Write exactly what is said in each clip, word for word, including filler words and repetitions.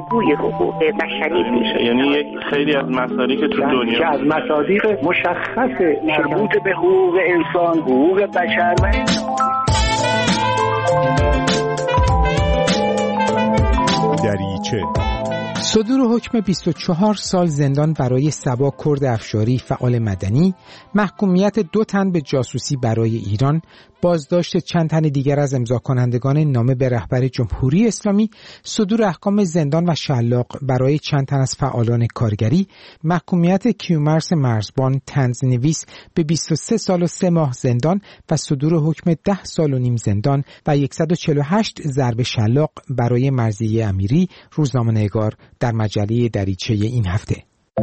الگوی حقوق بشری میشه. یعنی یک خیلی از مصادیق که تو دنیا که از مصادیق مشخص مربوط به حقوق انسان، حقوق بشر و دریچه. صدور حکم بیست و چهار سال زندان برای صبا کرد افشاری فعال مدنی، محکومیت دو تن به جاسوسی برای ایران، بازداشت چند تن دیگر از امضا کنندگان نامه به رهبر جمهوری اسلامی، صدور احکام زندان و شلاق برای چند تن از فعالان کارگری، محکومیت کیومرث مرزبان طنزنویس به بیست و سه سال و سه ماه زندان و صدور حکم ده سال و نیم زندان و صد و چهل و هشت ضرب شلاق برای مرضیه امیری، روزنامه‌نگار در مجله دریچه این هفته.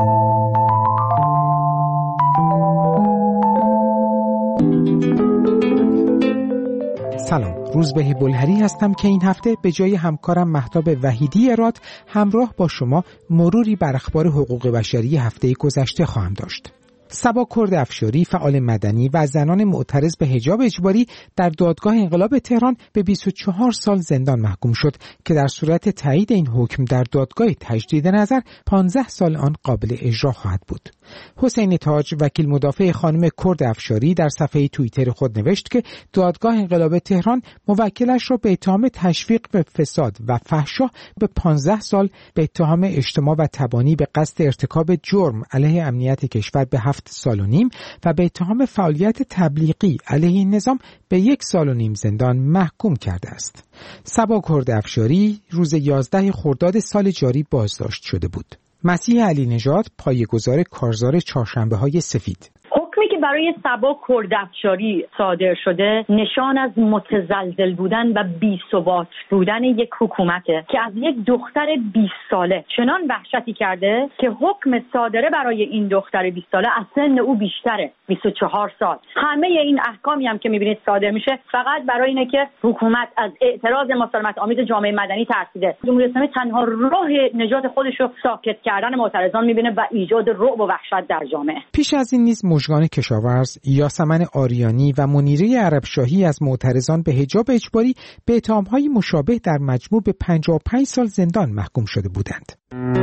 سلام، روزبه بلهری هستم که این هفته به جای همکارم مهتاب وحیدی اراد همراه با شما مروری بر اخبار حقوق بشری هفته گذشته خواهم داشت. صبا کرد افشاری فعال مدنی و زنان معترض به حجاب اجباری در دادگاه انقلاب تهران به بیست و چهار سال زندان محکوم شد که در صورت تایید این حکم در دادگاه تجدید نظر پانزده سال آن قابل اجرا خواهد بود. حسین تاج وکیل مدافع خانم کرد افشاری در صفحه توییتر خود نوشت که دادگاه انقلاب تهران موکلش را به اتهام تشویق به فساد و فحشا به پانزده سال، به اتهام اجتماع و تبانی به قصد ارتکاب جرم علیه امنیت کشور به هفت سال و نیم و به اتهام فعالیت تبلیغی علیه این نظام به یک سال و نیم زندان محکوم کرده است. صبا کرد افشاری روز یازده خرداد سال جاری بازداشت شده بود. مسیح علی نژاد پایه‌گذار کارزار چهارشنبه‌های سفید: حکمی که برای صبا کرد افشاری صادر شده نشان از متزلزل بودن و بی‌ثبات بودن یک حکومته که از یک دختر بیست ساله چنان وحشتی کرده که حکم صادره برای این دختر بیست ساله از سن او بیشتره، بیست و چهار سال. همه این احکامی هم که می‌بینید صادر میشه فقط برای اینه که حکومت از اعتراض مسالمت آمیز جامعه مدنی ترسیده. جمهوری اسلامی تنها راه نجات خودش رو ساکت کردن معترضان می‌بینه و ایجاد رعب و وحشت در جامعه. پیش از این نیز مژگان کشاورز یاسمن آریانی و منیره عربشاهی از معترضان به حجاب اجباری به اتهام‌های مشابه در مجموع به پنجاه و پنج سال زندان محکوم شده بودند.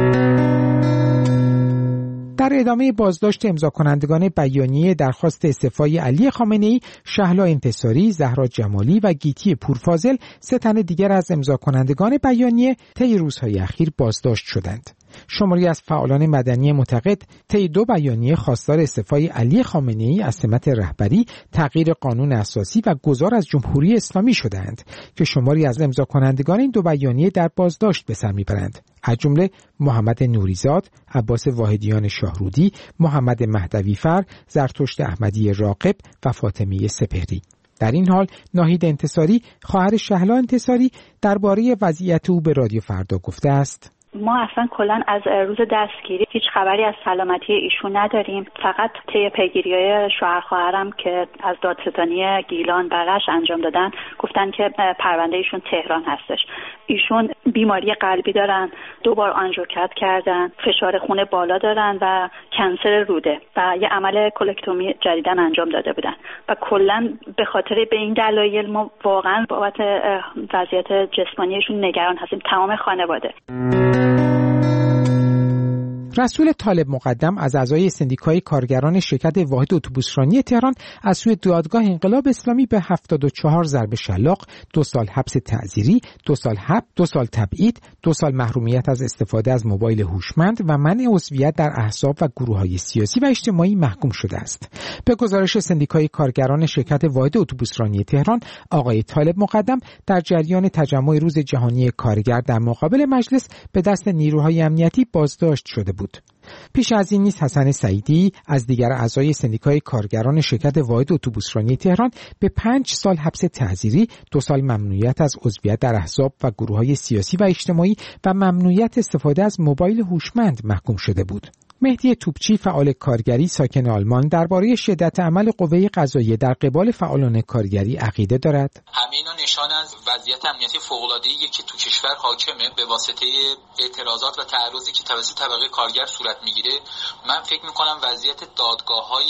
در ادامه بازداشت امضا کنندگان بیانیه درخواست استعفای علی خامنه‌ای، شهلا انتصاری، زهرا جمالی و گیتی پورفاضل، سه تن دیگر از امضا کنندگان بیانیه طی روزهای اخیر بازداشت شدند. شماری از فعالان مدنی معتقد طی دو بیانیه خواستار استعفای علی خامنه‌ای از سمت رهبری، تغییر قانون اساسی و گذار از جمهوری اسلامی شدند که شماری از امضا کنندگان این دو بیانیه در بازداشت به سر میبرند، از جمله محمد نوریزاد، عباس واحدیان شاهرودی، محمد مهدویفر، زرتشت احمدی راقب و فاطمه سپهری. در این حال ناهید انتصاری، خواهر شهلا انتصاری، درباره وضعیت او به رادیو فردا گفته است: ما اصلا کلا از روز دستگیری هیچ خبری از سلامتی ایشون نداریم. فقط طی پیگیری‌های شوهر خواهرم که از دادستانی گیلان برش انجام دادن گفتن که پرونده ایشون تهران هستش. ایشون بیماری قلبی دارن، دو بار آنژیوکات کردن، فشار خون بالا دارن و کنسر روده و یه عمل کولکتومی جدیداً انجام داده بودن و کلا به خاطر به این دلایل ما واقعا بابت وضعیت جسمانیشون نگران هستیم، تمام خانواده. رسول طالب مقدم از اعضای سندیکای کارگران شرکت واحد اتوبوسرانی تهران از سوی دادگاه انقلاب اسلامی به هفتاد و چهار ضرب شلاق، دو سال حبس تعزیری، دو سال حبس، دو سال تبعید، دو سال محرومیت از استفاده از موبایل هوشمند و منع عضویت در احزاب و گروه‌های سیاسی و اجتماعی محکوم شده است. به گزارش سندیکای کارگران شرکت واحد اتوبوسرانی تهران، آقای طالب مقدم در جریان تجمع روز جهانی کارگر در مقابل مجلس به دست نیروهای امنیتی بازداشت شده بود. پیش از این نیز حسن سعیدی از دیگر اعضای سندیکای کارگران شرکت واحد اتوبوسرانی تهران به پنج سال حبس تعزیری، دو سال ممنوعیت از عضویت در احزاب و گروه‌های سیاسی و اجتماعی و ممنوعیت استفاده از موبایل هوشمند محکوم شده بود. مهدی توپچی فعال کارگری ساکن آلمان درباره شدت عمل قوه قضاییه در قبال فعالان کارگری عقیده دارد. همه اینا نشان از وضعیت امنیتی فوق‌العاده‌ای که تو کشور حاکمه به واسطه اعتراضات و تعرضی که توسط طبقه کارگر صورت میگیره. من فکر میکنم وضعیت دادگاه‌های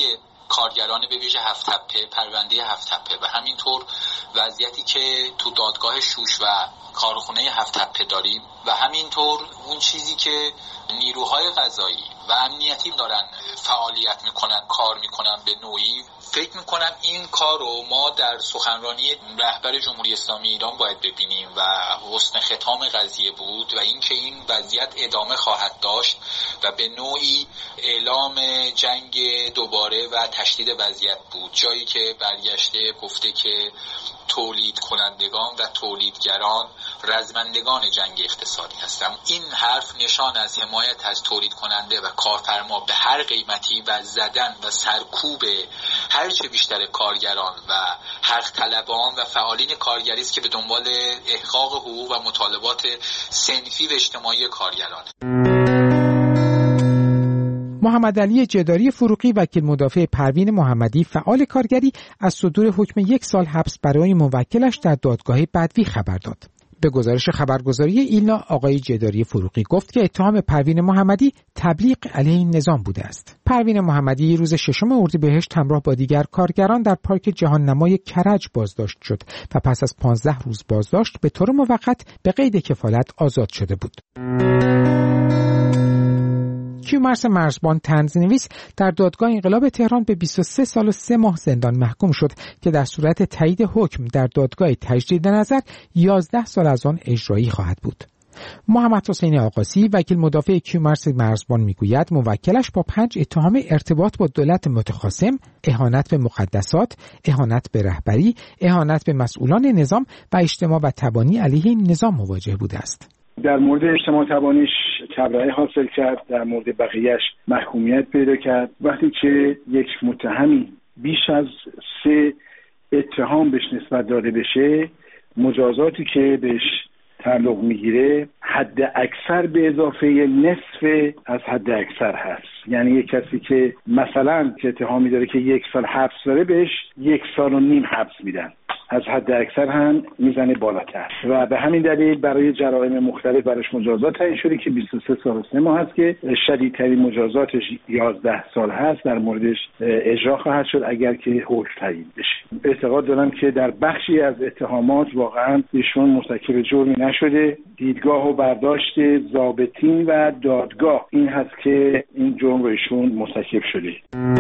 کارگران به ویژه هفت تپه، پرونده هفت تپه و همینطور وضعیتی که تو دادگاه شوش و کارخونه هفت تپه داریم و همینطور اون چیزی که نیروهای قضایی و امنیتی دارن فعالیت میکنن، کار میکنن به نوعی. فکر میکنم این کار رو ما در سخنرانی رهبر جمهوری اسلامی ایران باید ببینیم و حسن ختام قضیه بود و اینکه این وضعیت ادامه خواهد داشت و به نوعی اعلام جنگ دوباره و تشدید وضعیت بود، جایی که برگشته گفته که تولید کنندگان و تولیدگران رزمندگان جنگ اقتصادی هستند. این حرف نشان از حمایت از تولید کننده و کارفرما به هر قیمتی و زدن و سرکوب هرچه بیشتر کارگران و حق طلبان و فعالین کارگری است که به دنبال احقاق حقوق و مطالبات صنفی و اجتماعی کارگران. محمد علی جداری فروغی، وکیل مدافع پروین محمدی فعال کارگری، از صدور حکم یک سال حبس برای موکلش در دادگاه بدوی خبر داد. به گزارش خبرگزاری ایلنا، آقای جداری فروغی گفت که اتهام پروین محمدی تبلیغ علیه این نظام بوده است. پروین محمدی روز ششم اردیبهشت همراه با دیگر کارگران در پارک جهان نمای کرج بازداشت شد و پس از پانزده روز بازداشت به طور موقت به قید کفالت آزاد شده بود. کیومرث مرزبان طنزنویس در دادگاه انقلاب تهران به بیست و سه سال و سه ماه زندان محکوم شد که در صورت تایید حکم در دادگاه تجدید نظر یازده سال از آن اجرایی خواهد بود. محمد حسین آقاسی، وکیل مدافع کیومرث مرزبان میگوید موکلش با پنج اتهام ارتباط با دولت متخاصم، اهانت به مقدسات، اهانت به رهبری، اهانت به مسئولان نظام و اجتماع و تبانی علیه این نظام مواجه بوده است. در مورد اجتماع تبانیش تبرئه حاصل کرد، در مورد بقیهش محکومیت پیدا کرد. وقتی که یک متهمی بیش از سه اتهام بهش نسبت داده بشه، مجازاتی که بهش تعلق میگیره حد اکثر به اضافه نصف از حد اکثر هست. یعنی یک کسی که مثلا که اتهامی داره که یک سال حبس داره، بهش یک سال و نیم حبس میدن، از حد اکثر هم میزنه بالاتر و به همین دلیل برای جرائم مختلف براش مجازات تعیین شده که بیست و سه سال و سه ماه هست که شدیدترین مجازاتش یازده سال هست. در موردش اجرا خواهد شد اگر که حکم تعیین بشه. اعتقاد دارم که در بخشی از اتهامات واقعا ایشون مرتکب جرمی نشده. دیدگاه و برداشت ضابطین و دادگاه این هست که این جرم رو ایشون مرتکب شده.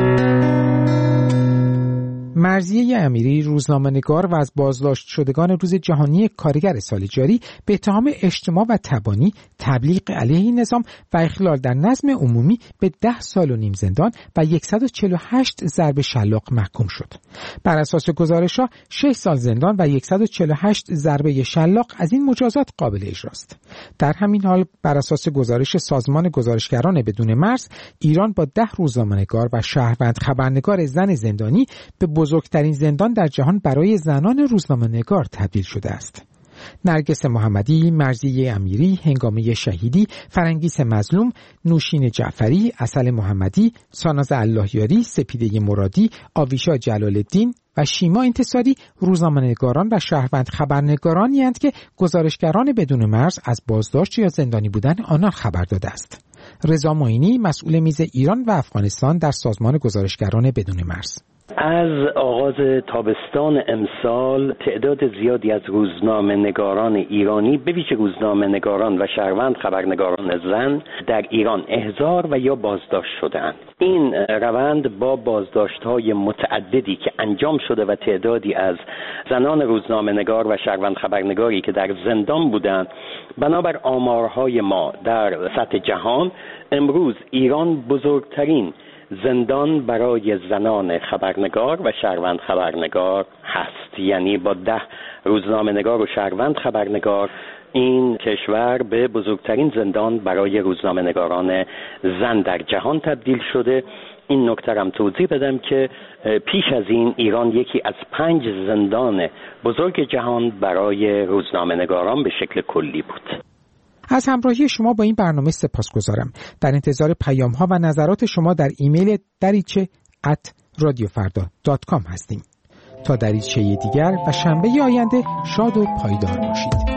مرضیه امیری، روزنامه‌نگار و از بازداشت شدگان روز جهانی کارگر سال جاری، به اتهام اجتماع و تبانی، تبلیغ علیه این نظام و اخلال در نظم عمومی به ده سال و نیم زندان و صد و چهل و هشت ضرب شلاق محکوم شد. بر اساس گزارش‌ها شش سال زندان و صد و چهل و هشت ضربه شلاق از این مجازات قابل اجراست. در همین حال بر اساس گزارش سازمان گزارشگران بدون مرز، ایران با ده روزنامه‌نگار و شهروند خبرنگار زن زندانی به بزرگترین زندان در جهان برای زنان روزنامه‌نگار تبدیل شده است. نرگس محمدی، مرضیه امیری، هنگامه شهیدی، فرنگیس مظلوم، نوشین جعفری، عسل محمدی، ساناز اللهیاری، سپیده مرادی، آویشا جلال‌الدین و شیما انتصاری روزنامه‌نگاران و شهروند خبرنگارانی اند که گزارشگران بدون مرز از بازداشت یا زندانی بودن آنان خبر داده است. رضا معینی، مسئول میز ایران و افغانستان در سازمان گزارشگران بدون مرز: از آغاز تابستان امسال تعداد زیادی از روزنامه‌نگاران ایرانی، به ویژه روزنامه‌نگاران و شهروند خبرنگاران زن، در ایران احضار و یا بازداشت شدند. این روند با بازداشت‌های متعددی که انجام شده و تعدادی از زنان روزنامه‌نگار و شهروند خبرنگاری که در زندان بودند، بنابر آمارهای ما در سطح جهان، امروز ایران بزرگترین زندان برای زنان خبرنگار و شهروند خبرنگار هست. یعنی با ده روزنامه‌نگار و شهروند خبرنگار این کشور به بزرگترین زندان برای روزنامه‌نگاران زن در جهان تبدیل شده. این نکته هم توضیح بدم که پیش از این ایران یکی از پنج زندان بزرگ جهان برای روزنامه‌نگاران به شکل کلی بود. از همراهی شما با این برنامه سپاسگزارم. در انتظار پیام ها و نظرات شما در ایمیل دریچه ات رادیو فردا دات کام هستیم. تا دریچه دیگر و شنبه آینده شاد و پایدار باشید.